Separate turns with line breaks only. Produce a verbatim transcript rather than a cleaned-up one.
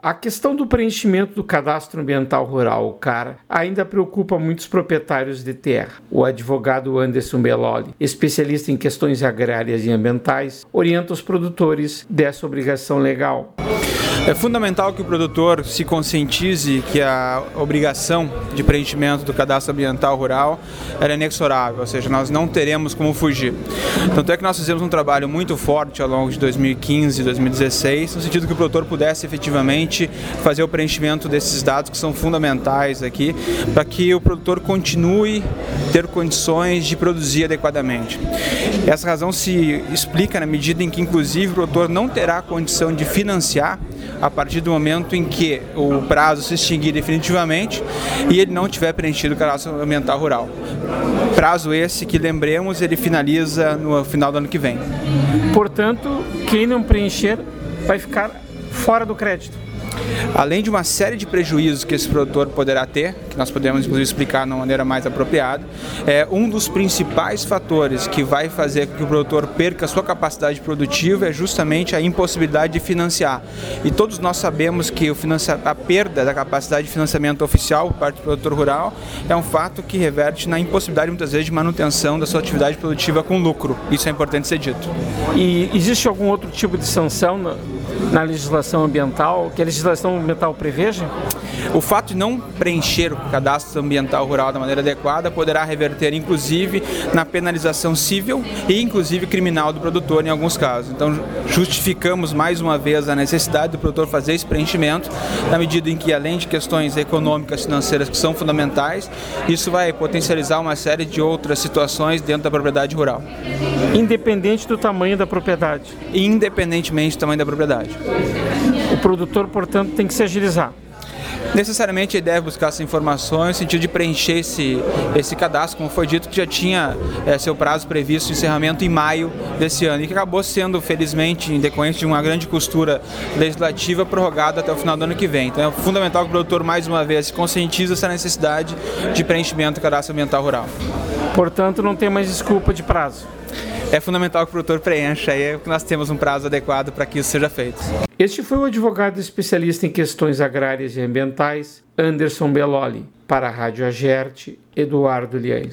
A questão do preenchimento do Cadastro Ambiental Rural, o CAR, ainda preocupa muitos proprietários de terra. O advogado Anderson Belloli, especialista em questões agrárias e ambientais, orienta os produtores dessa obrigação legal.
É fundamental que o produtor se conscientize que a obrigação de preenchimento do Cadastro Ambiental Rural é inexorável, ou seja, nós não teremos como fugir. Tanto é que nós fizemos um trabalho muito forte ao longo de dois mil e quinze e dois mil e dezesseis, no sentido que o produtor pudesse efetivamente fazer o preenchimento desses dados que são fundamentais aqui, para que o produtor continue a ter condições de produzir adequadamente. Essa razão se explica na medida em que, inclusive, o produtor não terá condição de financiar a partir do momento em que o prazo se extinguir definitivamente e ele não tiver preenchido o Cadastro Ambiental Rural. Prazo esse que, lembremos, ele finaliza no final do ano que vem.
Portanto, quem não preencher vai ficar fora do crédito.
Além de uma série de prejuízos que esse produtor poderá ter, que nós podemos inclusive explicar de uma maneira mais apropriada, é um dos principais fatores que vai fazer com que o produtor perca a sua capacidade produtiva é justamente a impossibilidade de financiar. E todos nós sabemos que o financia... a perda da capacidade de financiamento oficial por parte do produtor rural é um fato que reverte na impossibilidade muitas vezes de manutenção da sua atividade produtiva com lucro. Isso é importante ser dito.
E existe algum outro tipo de sanção na, na legislação ambiental, que a legislação ambiental preveja?
O fato de não preencher o Cadastro Ambiental Rural da maneira adequada poderá reverter, inclusive, na penalização civil e, inclusive, criminal do produtor em alguns casos. Então, justificamos mais uma vez a necessidade do produtor fazer esse preenchimento, na medida em que, além de questões econômicas e financeiras que são fundamentais, isso vai potencializar uma série de outras situações dentro da propriedade rural.
Independente do tamanho da propriedade?
Independentemente do tamanho da propriedade.
O produtor, portanto, tem que se agilizar.
Necessariamente ele deve buscar essas informações no sentido de preencher esse, esse cadastro, como foi dito, que já tinha é, seu prazo previsto de encerramento em maio desse ano e que acabou sendo, felizmente, em decorrência de uma grande costura legislativa, prorrogado até o final do ano que vem. Então é fundamental que o produtor, mais uma vez, se conscientize essa necessidade de preenchimento do Cadastro Ambiental Rural.
Portanto, não tem mais desculpa de prazo.
É fundamental que o produtor preencha, e é que nós temos um prazo adequado para que isso seja feito.
Este foi o advogado especialista em questões agrárias e ambientais, Anderson Belloli. Para a Rádio Agerte, Eduardo Liães.